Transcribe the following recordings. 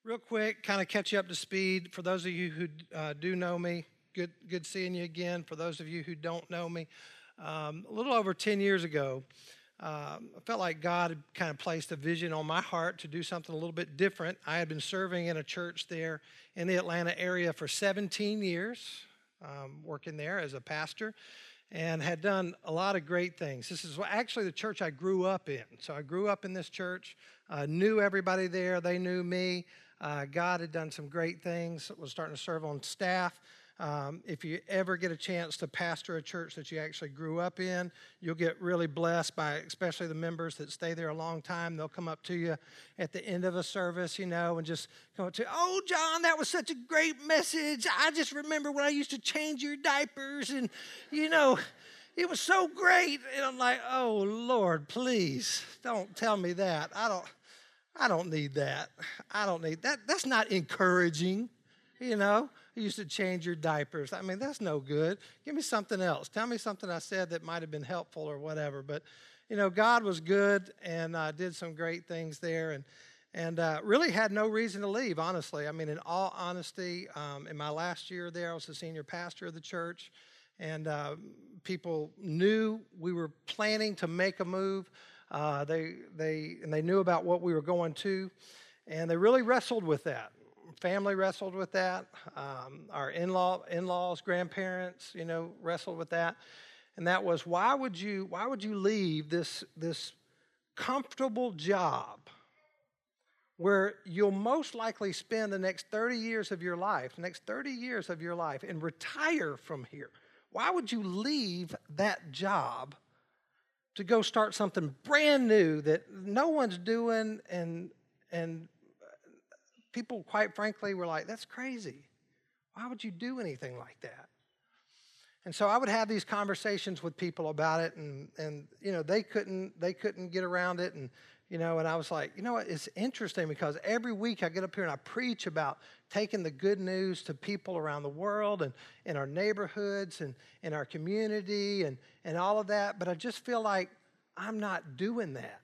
Real quick, kind of catch you up to speed. For those of you who do know me, good seeing you again. For those of you who don't know me, a little over 10 years ago, I felt like God had kind of placed a vision on my heart to do something a little bit different. I had been serving in a church there in the Atlanta area for 17 years, working there as a pastor, and had done a lot of great things. This is actually the church I grew up in. So I grew up in this church, knew everybody there. They knew me. God had done some great things, was starting to serve on staff. If you ever get a chance to pastor a church that you actually grew up in, you'll get really blessed by especially the members that stay there a long time. They'll come up to you at the end of a service, and just come up to you, "Oh, John, that was such a great message. I just remember when I used to change your diapers, and, it was so great." And I'm like, "Oh, Lord, please don't tell me that. I don't need that. I don't need that. That's not encouraging, You used to change your diapers. I mean, that's no good. Give me something else. Tell me something I said that might have been helpful or whatever." But, God was good and did some great things there and really had no reason to leave, honestly. I mean, in all honesty, in my last year there, I was the senior pastor of the church, and people knew we were planning to make a move. They knew about what we were going to, and they really wrestled with that. Family wrestled with that. Our in-laws, grandparents, wrestled with that, and that was why would you leave this comfortable job where you'll most likely spend the next 30 years of your life, and retire from here? Why would you leave that job to go start something brand new that no one's doing, and people, quite frankly, were like, "That's crazy. Why would you do anything like that?" And so I would have these conversations with people about it, and they couldn't get around it, and I was like, what? It's interesting because every week I get up here and I preach about taking the good news to people around the world and in our neighborhoods and in our community and all of that, but I just feel like I'm not doing that.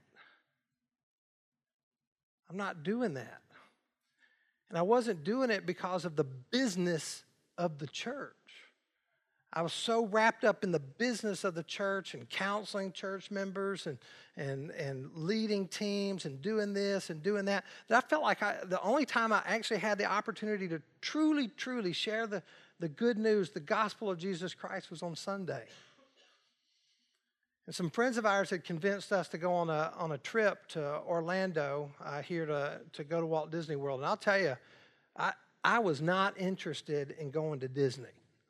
I'm not doing that. And I wasn't doing it because of the business of the church. I was so wrapped up in the business of the church and counseling church members and leading teams and doing this and doing that I felt like the only time I actually had the opportunity to truly share the good news, the gospel of Jesus Christ, was on Sunday. And some friends of ours had convinced us to go on a trip to Orlando here to go to Walt Disney World. And I'll tell you, I was not interested in going to Disney.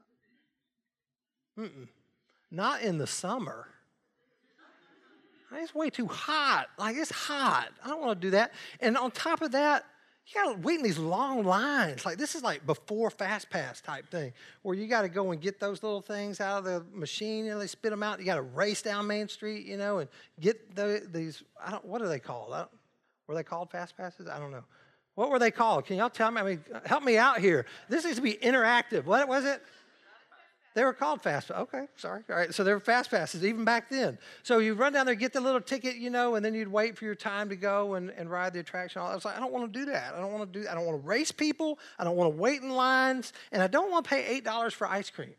Not in the summer. It's way too hot. It's hot. I don't want to do that. And on top of that, you got to wait in these long lines. This is like before Fast Pass type thing, where you got to go and get those little things out of the machine, they spit them out. You got to race down Main Street, and get these, what are they called? Were they called Fast Passes? I don't know. What were they called? Can y'all tell me? I mean, help me out here. This needs to be interactive. What was it? They were called Fast Passes. Okay, sorry. All right, so they were Fast Passes even back then. So you run down there, get the little ticket, and then you'd wait for your time to go and ride the attraction. I was like, I don't want to do that. I don't want to race people. I don't want to wait in lines, and I don't want to pay $8 for ice cream.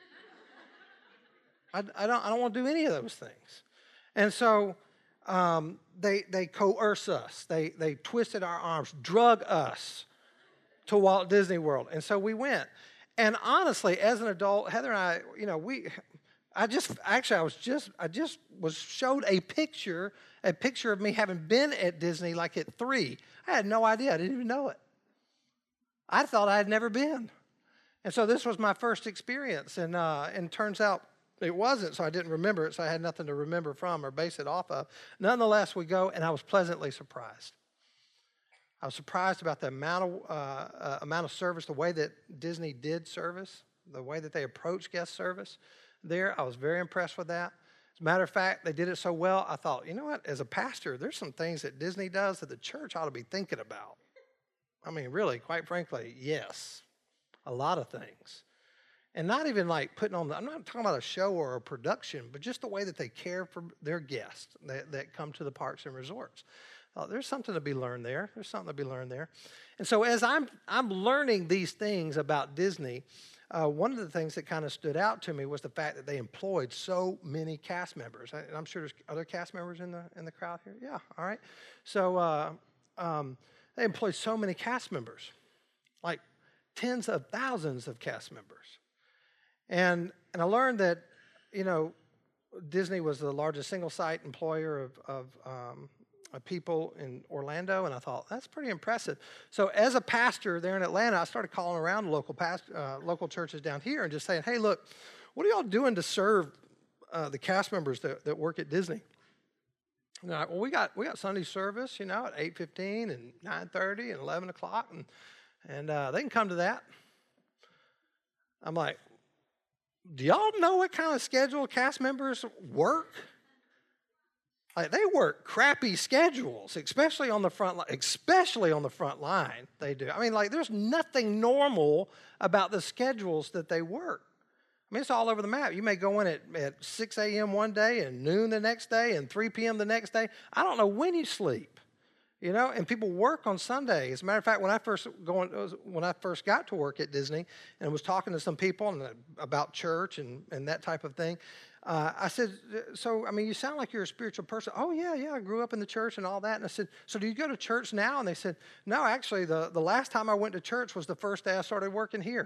I don't want to do any of those things. And so they coerce us. They twisted our arms, drug us to Walt Disney World, and so we went. And honestly, as an adult, Heather and I, I just was showed a picture of me having been at Disney at 3. I had no idea. I didn't even know it. I thought I had never been. And so this was my first experience, and turns out it wasn't, so I didn't remember it, so I had nothing to remember from or base it off of. Nonetheless, we go, and I was pleasantly surprised. I was surprised about the amount of service, the way that Disney did service, the way that they approached guest service there. I was very impressed with that. As a matter of fact, they did it so well, I thought, what? As a pastor, there's some things that Disney does that the church ought to be thinking about. I mean, really, quite frankly, yes, a lot of things. And not even putting on, I'm not talking about a show or a production, but just the way that they care for their guests that come to the parks and resorts. There's something to be learned there. There's something to be learned there. And so as I'm learning these things about Disney, one of the things that kind of stood out to me was the fact that they employed so many cast members. And I'm sure there's other cast members in the crowd here. Yeah, all right. So they employed so many cast members, like tens of thousands of cast members. And I learned that, Disney was the largest single-site employer of people in Orlando, and I thought, that's pretty impressive. So as a pastor there in Atlanta, I started calling around local churches down here and just saying, hey, look, what are y'all doing to serve the cast members that work at Disney? And they're like, well, we got Sunday service, at 8:15 and 9:30 and 11 o'clock, and they can come to that. I'm like, do y'all know what kind of schedule cast members work? Like, they work crappy schedules, especially on the front line. They do. I mean, like, there's nothing normal about the schedules that they work. I mean, it's all over the map. You may go in at 6 a.m. one day and noon the next day and 3 p.m. the next day. I don't know when you sleep. And people work on Sunday. As a matter of fact, when I first got to work at Disney and was talking to some people about church and that type of thing, I said, so, you sound like you're a spiritual person. Oh, yeah, I grew up in the church and all that. And I said, so do you go to church now? And they said, no, actually, the last time I went to church was the first day I started working here.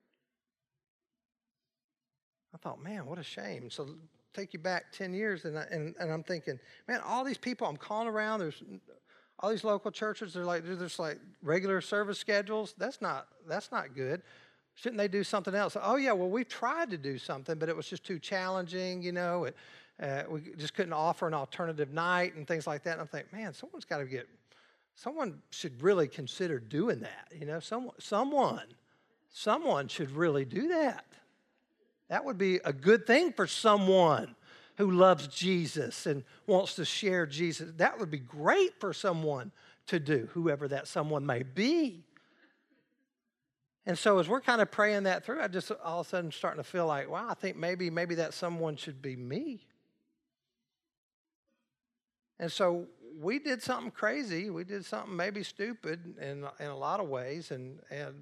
I thought, man, what a shame. So take you back 10 years, and I'm thinking, man, all these people I'm calling around, there's all these local churches, they're just like regular service schedules. That's not good. Shouldn't they do something else? Oh, yeah, well, we tried to do something, but it was just too challenging, we just couldn't offer an alternative night and things like that. And I'm thinking, man, someone should really consider doing that. Someone should really do that. That would be a good thing for someone who loves Jesus and wants to share Jesus. That would be great for someone to do, whoever that someone may be. And so as we're kind of praying that through, I just all of a sudden starting to feel like, wow, I think maybe that someone should be me. And so we did something crazy. We did something maybe stupid in a lot of ways, and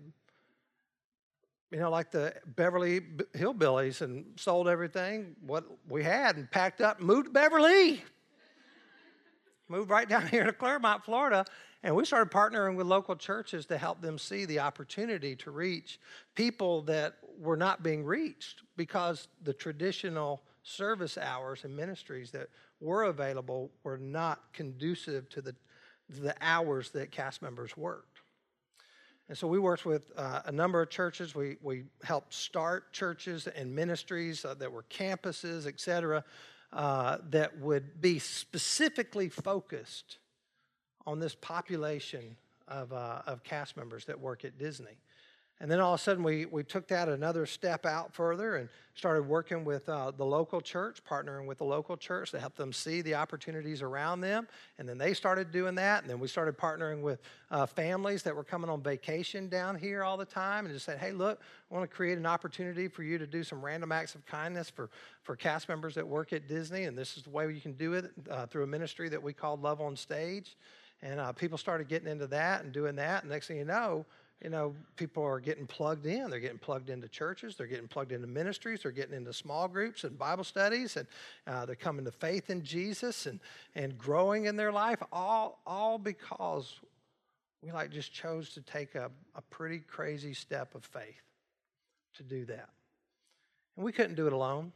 like the Beverly Hillbillies, and sold everything, what we had, and packed up and moved to Beverly. Moved right down here to Claremont, Florida, and we started partnering with local churches to help them see the opportunity to reach people that were not being reached because the traditional service hours and ministries that were available were not conducive to the hours that cast members worked. And so we worked with a number of churches. We helped start churches and ministries that were campuses, et cetera, that would be specifically focused on this population of cast members that work at Disney. And then all of a sudden we took that another step out further and started working with the local church, partnering with the local church to help them see the opportunities around them. And then they started doing that. And then we started partnering with families that were coming on vacation down here all the time and just said, hey, look, I want to create an opportunity for you to do some random acts of kindness for cast members that work at Disney. And this is the way you can do it through a ministry that we called Love on Stage. And people started getting into that and doing that. And next thing you know, people are getting plugged in. They're getting plugged into churches. They're getting plugged into ministries. They're getting into small groups and Bible studies. And they're coming to faith in Jesus and growing in their life, all because we just chose to take a pretty crazy step of faith to do that. And we couldn't do it alone.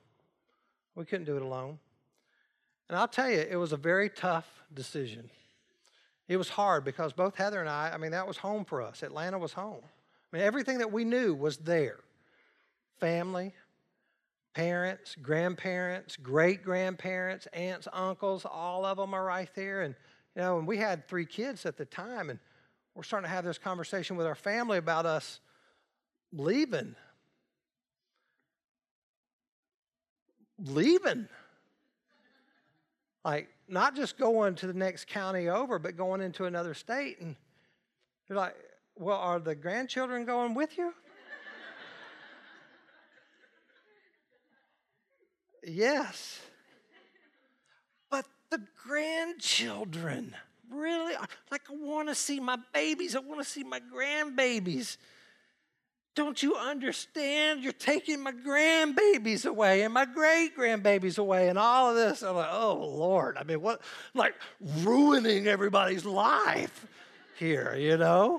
And I'll tell you, it was a very tough decision. It was hard because both Heather and I that was home for us. Atlanta was home. Everything that we knew was there. Family, parents, grandparents, great-grandparents, aunts, uncles, all of them are right there. And we had 3 kids at the time, and we're starting to have this conversation with our family about us leaving. Not just going to the next county over, but going into another state. And they're like, well, are the grandchildren going with you? Yes. But the grandchildren really? Like, I want to see my babies. I want to see my grandbabies. Don't you understand? You're taking my grandbabies away and my great-grandbabies away and all of this. I'm like, oh, Lord. I mean, what? Like, ruining everybody's life here, you know?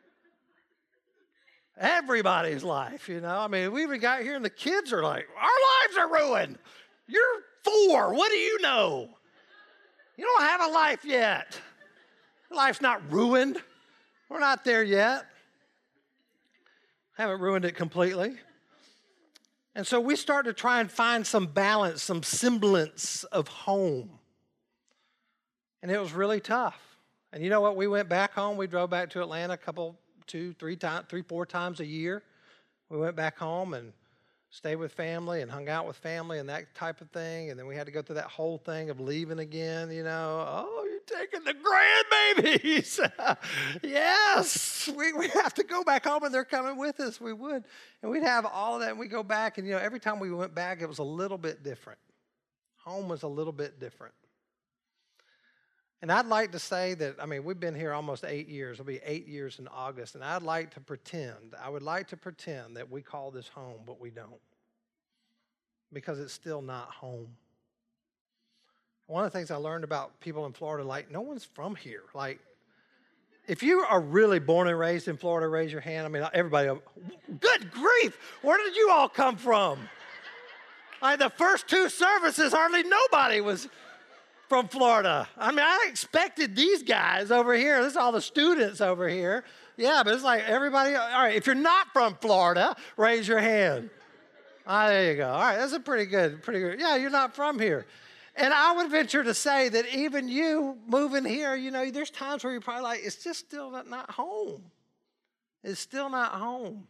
Everybody's life, you know? I mean, we even got here and the kids are like, our lives are ruined. You're 4. What do you know? You don't have a life yet. Life's not ruined. We're not there yet. Haven't ruined it completely. And so we start to try and find some balance, some semblance of home. And it was really tough. And you know what? We went back home. We drove back to Atlanta a couple, 2, 3, 4 times a year. We went back home and stayed with family and hung out with family and that type of thing. And then we had to go through that whole thing of leaving again, you know. Oh, you're taking the grandbabies. Yes, we have to go back home and they're coming with us. We would. And we'd have all of that and we go back. And, you know, every time we went back, it was a little bit different. Home was a little bit different. And I'd like to say that, I mean, we've been here almost 8 years. It'll be 8 years in August. And I would like to pretend that we call this home, but we don't. Because it's still not home. One of the things I learned about people in Florida, like, no one's from here. Like, if you are really born and raised in Florida, raise your hand. I mean, everybody, good grief, where did you all come from? Like, the first 2 services, hardly nobody was from Florida. I mean, I expected these guys over here. This is all the students over here. Yeah, but it's like everybody. All right, if you're not from Florida, raise your hand. There you go. All right, that's a pretty good. Yeah, you're not from here. And I would venture to say that even you moving here, you know, there's times where you're probably like, it's just still not home. It's still not home.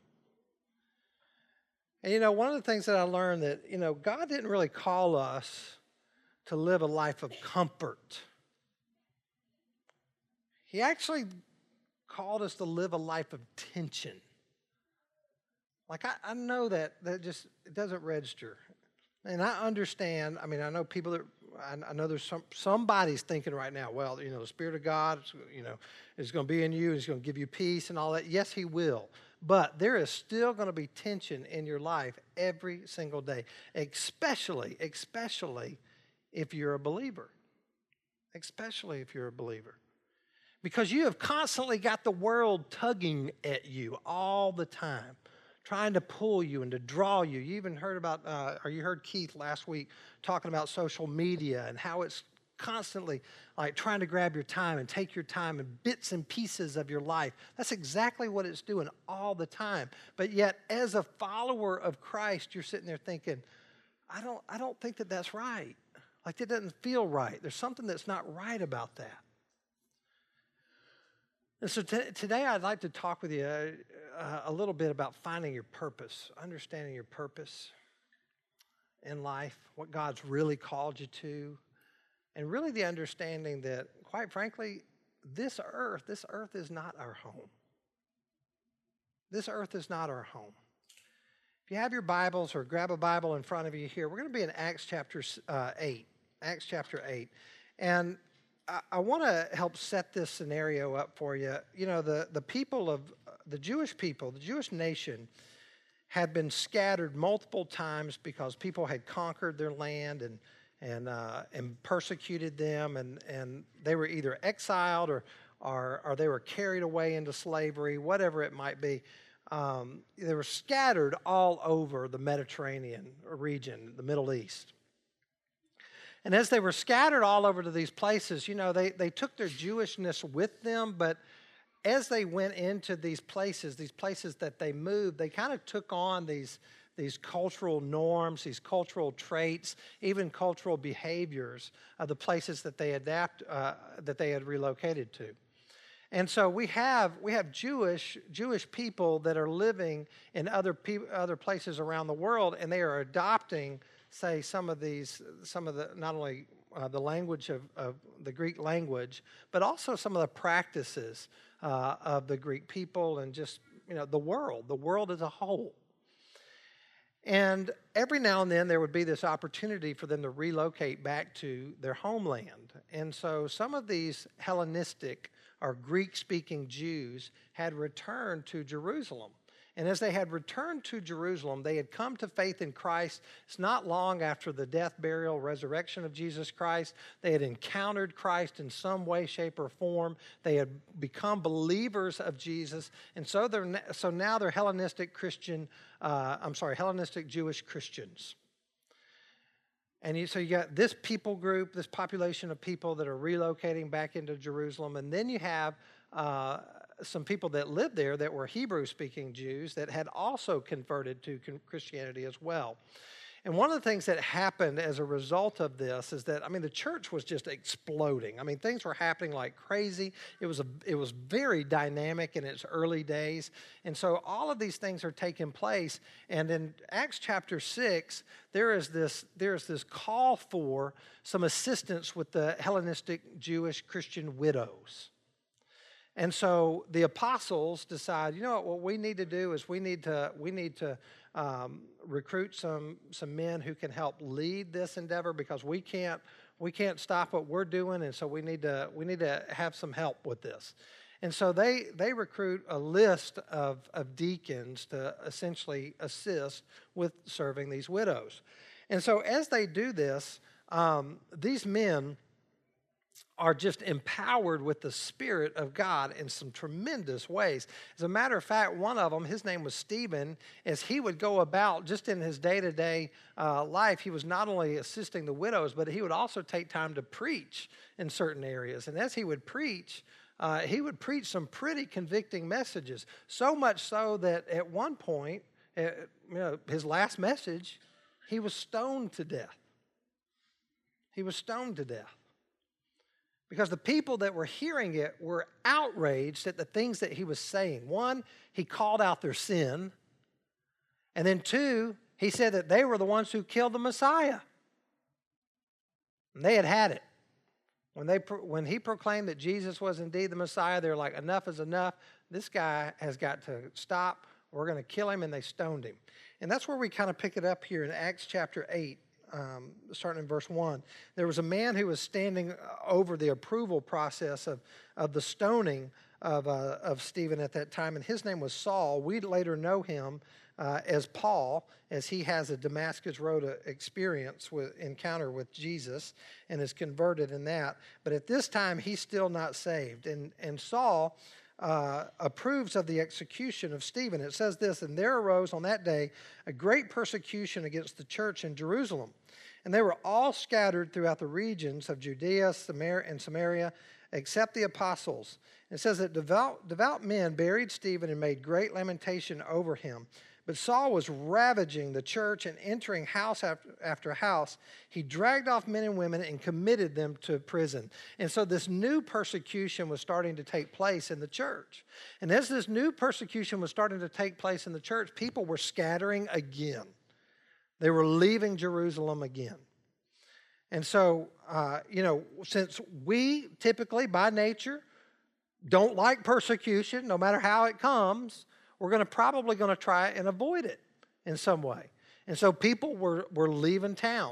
And, you know, one of the things that I learned that, you know, God didn't really call us to live a life of comfort. He actually called us to live a life of tension. Like, I know that just, it doesn't register. And I understand, I mean, I know people that, I know there's somebody's thinking right now, well, you know, the Spirit of God, you know, is going to be in you, and He's going to give you peace and all that. Yes, He will. But there is still going to be tension in your life every single day, especially if you're a believer. Especially if you're a believer. Because you have constantly got the world tugging at you all the time, trying to pull you and to draw you. You even heard about, or you heard Keith last week talking about social media and how it's constantly like trying to grab your time and take your time and bits and pieces of your life. That's exactly what it's doing all the time. But yet, as a follower of Christ, you're sitting there thinking, I don't think that that's right. Like, that doesn't feel right. There's something that's not right about that. And so today I'd like to talk with you a little bit about finding your purpose, understanding your purpose in life, what God's really called you to, and really the understanding that, quite frankly, this earth is not our home. This earth is not our home. If you have your Bibles or grab a Bible in front of you here, we're going to be in Acts chapter 8. Acts chapter 8. And I want to help set this scenario up for you. You know, the people of the Jewish people, the Jewish nation, had been scattered multiple times because people had conquered their land and persecuted them, and they were either exiled or they were carried away into slavery, whatever it might be. They were scattered all over the Mediterranean region, the Middle East. And as they were scattered all over to these places, you know, they took their Jewishness with them, but as they went into these places that they moved, they kind of took on these cultural norms, these cultural traits, even cultural behaviors of the places that they had relocated to. And so we have Jewish people that are living in other places around the world, and they are adopting, say, some of the not only the language of the Greek language, but also some of the practices of the Greek people and just, you know, the world as a whole. And every now and then there would be this opportunity for them to relocate back to their homeland. And so some of these Hellenistic or Greek-speaking Jews had returned to Jerusalem. And as they had returned to Jerusalem, they had come to faith in Christ. It's not long after the death, burial, resurrection of Jesus Christ. They had encountered Christ in some way, shape, or form. They had become believers of Jesus. And so now they're Hellenistic Jewish Christians. And so you got this people group, this population of people that are relocating back into Jerusalem. And then you have some people that lived there that were Hebrew-speaking Jews that had also converted to Christianity as well. And one of the things that happened as a result of this is that, the church was just exploding. Things were happening like crazy. It was very dynamic in its early days. And so all of these things are taking place. And in Acts chapter 6, there is this call for some assistance with the Hellenistic Jewish Christian widows. And so the apostles decide, what we need to do is we need to recruit some men who can help lead this endeavor, because we can't stop what we're doing, and so we need to have some help with this. And so they recruit a list of deacons to essentially assist with serving these widows. And so as they do this, these men are just empowered with the Spirit of God in some tremendous ways. As a matter of fact, one of them, his name was Stephen, as he would go about just in his day-to-day life, he was not only assisting the widows, but he would also take time to preach in certain areas. And as he would preach some pretty convicting messages, so much so that at one point, his last message, he was stoned to death. He was stoned to death. Because the people that were hearing it were outraged at the things that he was saying. One, he called out their sin. And then two, he said that they were the ones who killed the Messiah. And they had it. When he proclaimed that Jesus was indeed the Messiah, they were like, enough is enough. This guy has got to stop. We're going to kill him, and they stoned him. And that's where we kind of pick it up here in Acts chapter 8. Starting in verse 1, there was a man who was standing over the approval process of the stoning of Stephen at that time, and his name was Saul. We later know him as Paul, as he has a Damascus Road encounter with Jesus and is converted in that. But at this time, he's still not saved. And Saul approves of the execution of Stephen. It says this, and there arose on that day a great persecution against the church in Jerusalem. And they were all scattered throughout the regions of Judea and Samaria, except the apostles. And it says that devout men buried Stephen and made great lamentation over him. But Saul was ravaging the church and entering house after house. He dragged off men and women and committed them to prison. And so this new persecution was starting to take place in the church. And as this new persecution was starting to take place in the church, people were scattering again. They were leaving Jerusalem again. And so, since we typically, by nature, don't like persecution, no matter how it comes, we're probably going to try and avoid it in some way. And so people were leaving town.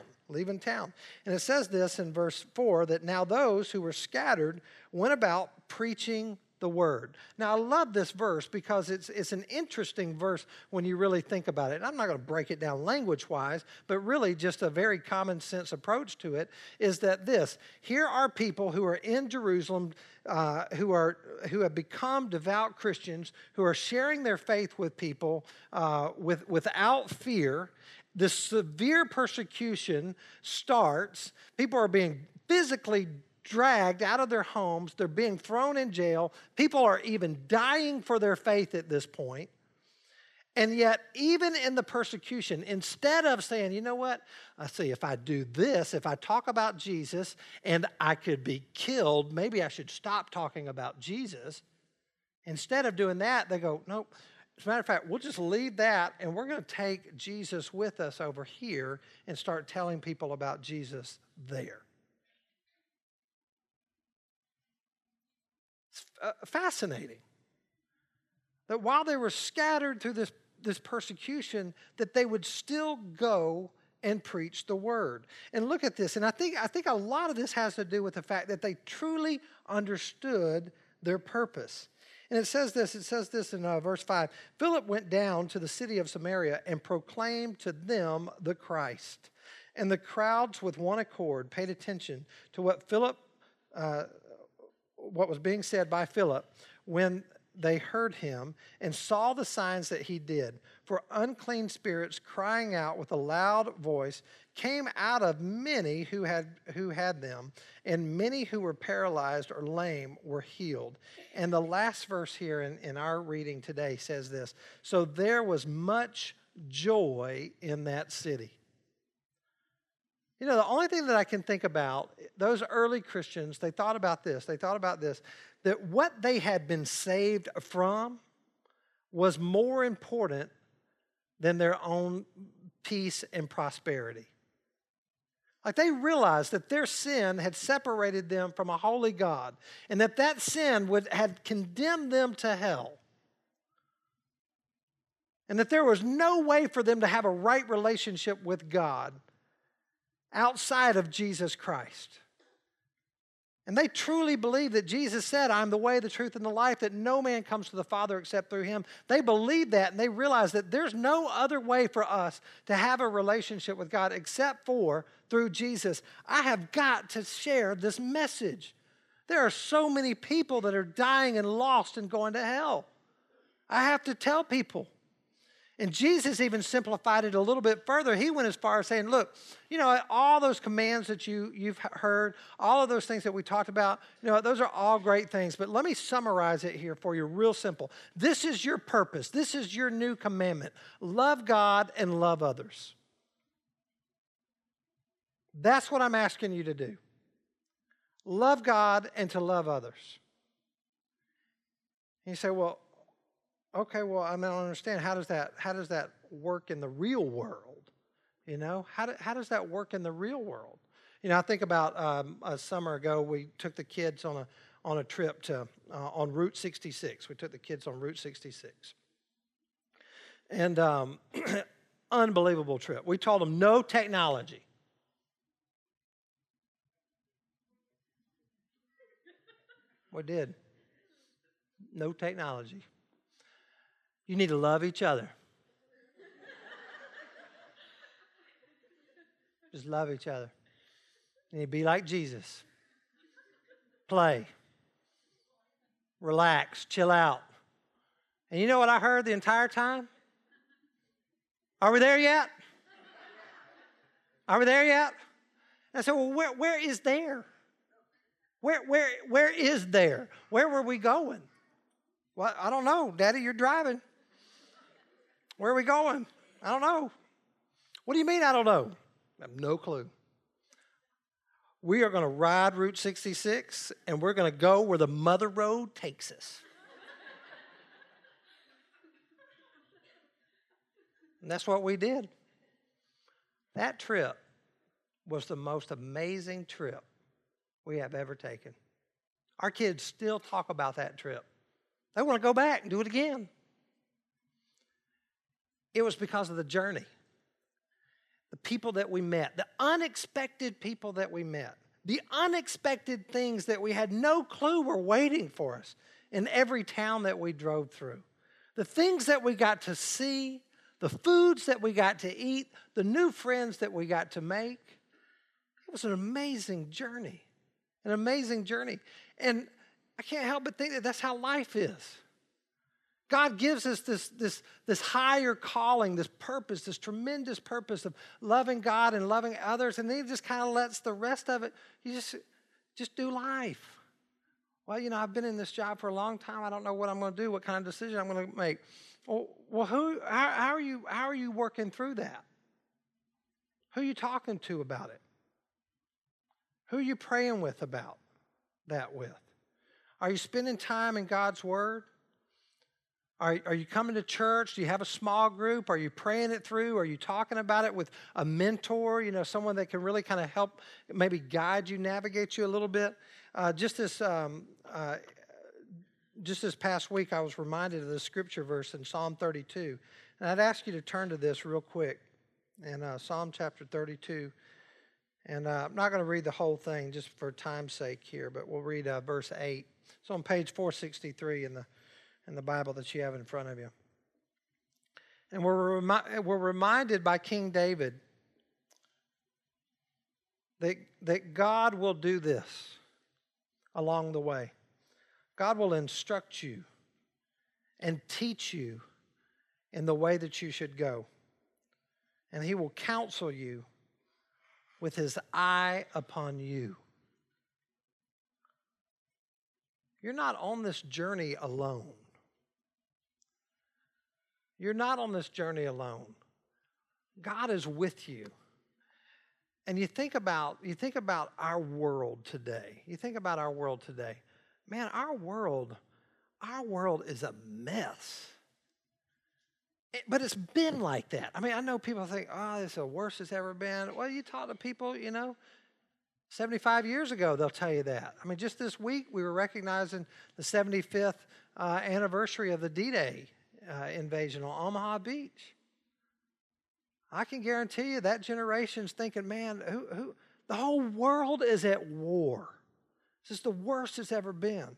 And it says this in verse 4, that now those who were scattered went about preaching the word. Now, I love this verse because it's an interesting verse when you really think about it. And I'm not going to break it down language-wise, but really just a very common sense approach to it is that here are people who are in Jerusalem who have become devout Christians, who are sharing their faith with people without fear. This severe persecution starts. People are being physically dragged out of their homes. They're being thrown in jail. People are even dying for their faith at this point. And yet, even in the persecution, instead of saying, you know what, I see, if I do this, if I talk about Jesus and I could be killed, maybe I should stop talking about Jesus. Instead of doing that, they go, nope. As a matter of fact, we'll just leave that and we're going to take Jesus with us over here and start telling people about Jesus there. It's fascinating that while they were scattered through this this persecution, that they would still go and preach the word. And look at this. And I think a lot of this has to do with the fact that they truly understood their purpose. And it says this in verse 5. Philip went down to the city of Samaria and proclaimed to them the Christ. And the crowds with one accord paid attention to what was being said by Philip when they heard him and saw the signs that he did. For unclean spirits, crying out with a loud voice, came out of many who had them, and many who were paralyzed or lame were healed. And the last verse here in our reading today says this: so there was much joy in that city. You know, the only thing that I can think about, those early Christians, they thought about this, that what they had been saved from was more important than their own peace and prosperity. Like, they realized that their sin had separated them from a holy God, and that sin had condemned them to hell. And that there was no way for them to have a right relationship with God outside of Jesus Christ. And they truly believed that Jesus said, I'm the way, the truth, and the life, that no man comes to the Father except through him. They believed that, and they realized that there's no other way for us to have a relationship with God except through Jesus. I have got to share this message. There are so many people that are dying and lost and going to hell. I have to tell people. And Jesus even simplified it a little bit further. He went as far as saying, look, you know, all those commands that you've heard, all of those things that we talked about, you know, those are all great things. But let me summarize it here for you real simple. This is your purpose. This is your new commandment. Love God and love others. That's what I'm asking you to do. Love God and to love others. And you say, well, okay, well, I don't understand. How does that work in the real world? You know, how does that work in the real world? You know, I think about a summer ago, we took the kids on a trip to on Route 66. We took the kids on Route 66, and unbelievable trip. We told them no technology. We did. No technology. You need to love each other. Just love each other. You need to be like Jesus. Play. Relax. Chill out. And you know what I heard the entire time? Are we there yet? Are we there yet? And I said, well, where is there? Where is there? Where were we going? Well, I don't know. Daddy, you're driving. Where are we going? I don't know. What do you mean I don't know? I have no clue. We are going to ride Route 66, and we're going to go where the mother road takes us. And that's what we did. That trip was the most amazing trip we have ever taken. Our kids still talk about that trip. They want to go back and do it again. It was because of the journey, the people that we met, the unexpected people that we met, the unexpected things that we had no clue were waiting for us in every town that we drove through, the things that we got to see, the foods that we got to eat, the new friends that we got to make. It was an amazing journey, an amazing journey. And I can't help but think that that's how life is. God gives us this higher calling, this purpose, this tremendous purpose of loving God and loving others, and then He just kind of lets the rest of it, you just do life. Well, you know, I've been in this job for a long time. I don't know what I'm going to do, what kind of decision I'm going to make. Well, how are you working through that? Who are you talking to about it? Who are you praying with about that with? Are you spending time in God's Word? Are you coming to church? Do you have a small group? Are you praying it through? Are you talking about it with a mentor, you know, someone that can really kind of help maybe guide you, navigate you a little bit? Just this just this past week, I was reminded of the scripture verse in Psalm 32. And I'd ask you to turn to this real quick in Psalm chapter 32. And I'm not going to read the whole thing just for time's sake here, but we'll read verse 8. It's on page 463 in the Bible that you have in front of you. And we're reminded by King David that God will do this along the way. God will instruct you and teach you in the way that you should go. And He will counsel you with His eye upon you. You're not on this journey alone. You're not on this journey alone. God is with you. And you think about our world today. You think about our world today. Man, our world is a mess. But it's been like that. I mean, I know people think, oh, this is the worst it's ever been. Well, you talk to people, 75 years ago, they'll tell you that. I mean, just this week, we were recognizing the 75th anniversary of the D-Day invasion on Omaha Beach. I can guarantee you that generation's thinking, man, the whole world is at war. This is the worst it's ever been.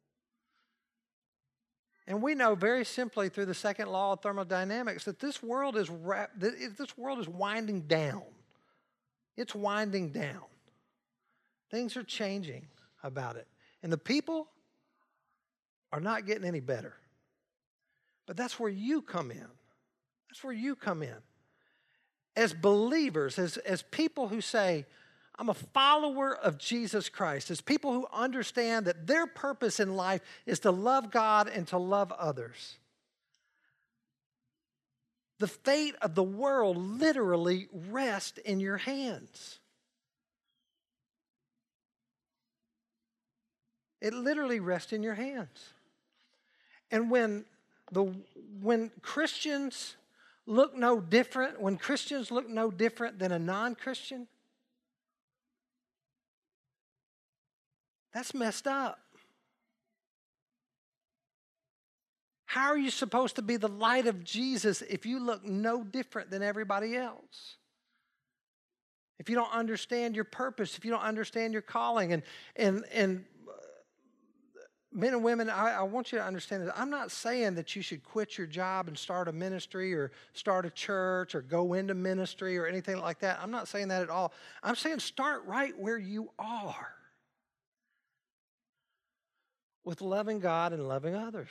And we know very simply through the second law of thermodynamics that this world is winding down. It's winding down. Things are changing about it. And the people are not getting any better. But that's where you come in. That's where you come in. As believers, as people who say, I'm a follower of Jesus Christ, as people who understand that their purpose in life is to love God and to love others. The fate of the world literally rests in your hands. It literally rests in your hands. And when Christians look no different than a non-Christian, that's messed up. How are you supposed to be the light of Jesus if you look no different than everybody else? If you don't understand your purpose, if you don't understand your calling, and men and women, I want you to understand this. I'm not saying that you should quit your job and start a ministry or start a church or go into ministry or anything like that. I'm not saying that at all. I'm saying start right where you are with loving God and loving others.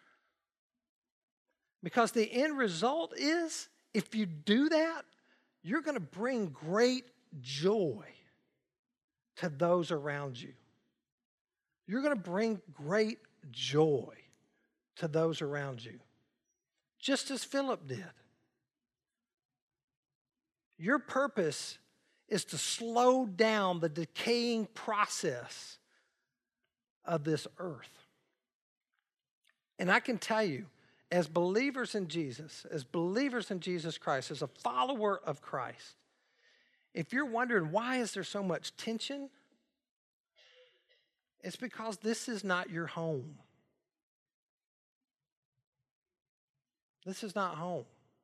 Because the end result is, if you do that, you're going to bring great joy to those around you. You're going to bring great joy to those around you, just as Philip did. Your purpose is to slow down the decaying process of this earth. And I can tell you, as believers in Jesus Christ, as a follower of Christ, if you're wondering why is there so much tension, it's because this is not your home. This is not home.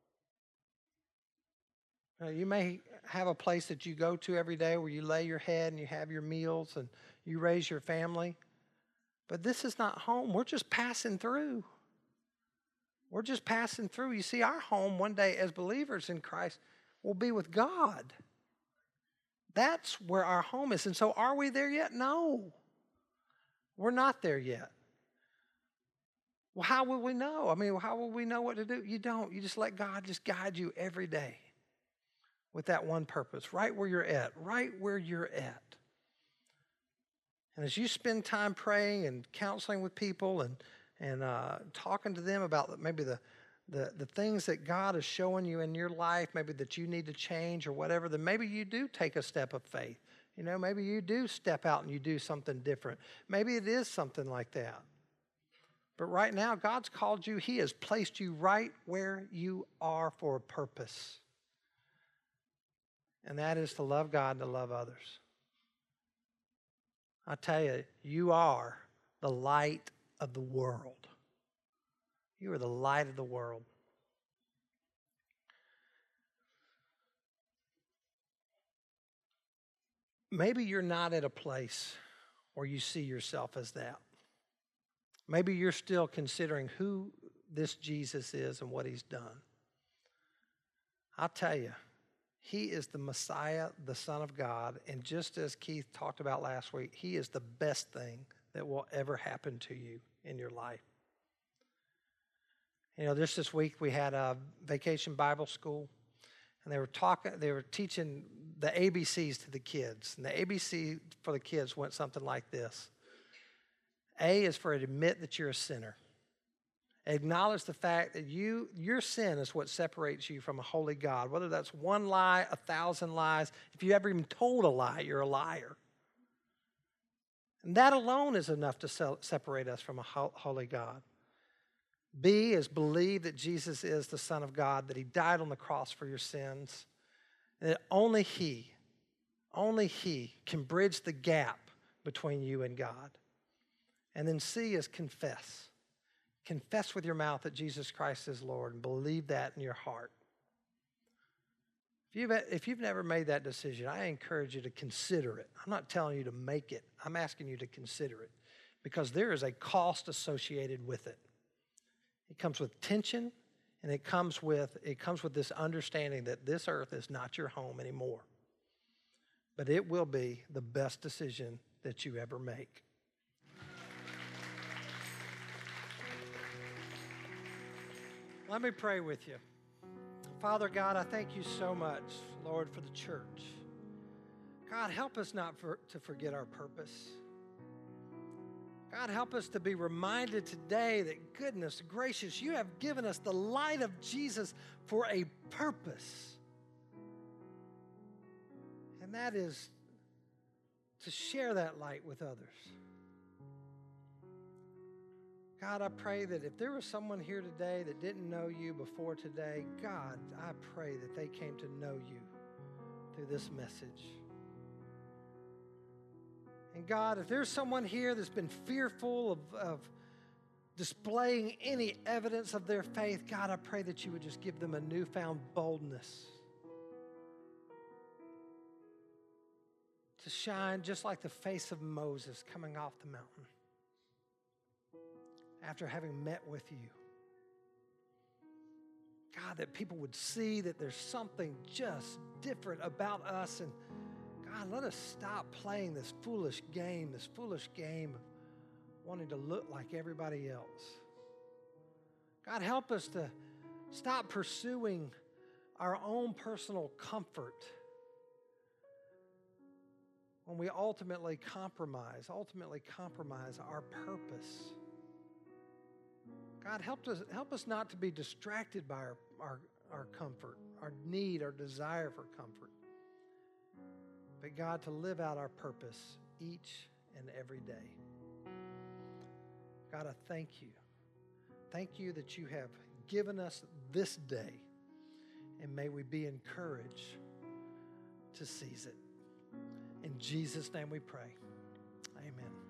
Now, you may have a place that you go to every day where you lay your head and you have your meals and you raise your family. But this is not home. We're just passing through. We're just passing through. You see, our home one day as believers in Christ will be with God. That's where our home is. And so are we there yet? No. We're not there yet. Well, how will we know? I mean, how will we know what to do? You don't. You just let God just guide you every day with that one purpose, right where you're at, right where you're at. And as you spend time praying and counseling with people and talking to them about maybe the things that God is showing you in your life, maybe that you need to change or whatever, then maybe you do take a step of faith. Maybe you do step out and you do something different. Maybe it is something like that. But right now, God's called you. He has placed you right where you are for a purpose. And that is to love God and to love others. I tell you, you are the light of the world. You are the light of the world. Maybe you're not at a place where you see yourself as that. Maybe you're still considering who this Jesus is and what he's done. I'll tell you, he is the Messiah, the Son of God, and just as Keith talked about last week, he is the best thing that will ever happen to you in your life. You know, just this week we had a vacation Bible school, and they were teaching the ABCs to the kids. And the ABC for the kids went something like this. A is for admit that you're a sinner. Acknowledge the fact that your sin is what separates you from a holy God. Whether that's one lie, 1,000 lies. If you ever even told a lie, you're a liar. And that alone is enough to separate us from a holy God. B is believe that Jesus is the Son of God, that he died on the cross for your sins, and that only he can bridge the gap between you and God. And then C is confess. Confess with your mouth that Jesus Christ is Lord and believe that in your heart. If you've never made that decision, I encourage you to consider it. I'm not telling you to make it. I'm asking you to consider it because there is a cost associated with it. It comes with tension, and it comes with this understanding that this earth is not your home anymore. But it will be the best decision that you ever make. Let me pray with you. Father God, I thank you so much, Lord, for the church. God, help us not to forget our purpose. God, help us to be reminded today that, goodness gracious, you have given us the light of Jesus for a purpose. And that is to share that light with others. God, I pray that if there was someone here today that didn't know you before today, God, I pray that they came to know you through this message. And God, if there's someone here that's been fearful of displaying any evidence of their faith, God, I pray that you would just give them a newfound boldness to shine just like the face of Moses coming off the mountain after having met with you. God, that people would see that there's something just different about us. And God, let us stop playing this foolish game of wanting to look like everybody else. God, help us to stop pursuing our own personal comfort when we ultimately compromise our purpose. God, help us not to be distracted by our comfort, our need, our desire for comfort. But God, to live out our purpose each and every day. God, I thank you. Thank you that you have given us this day, and may we be encouraged to seize it. In Jesus' name we pray. Amen.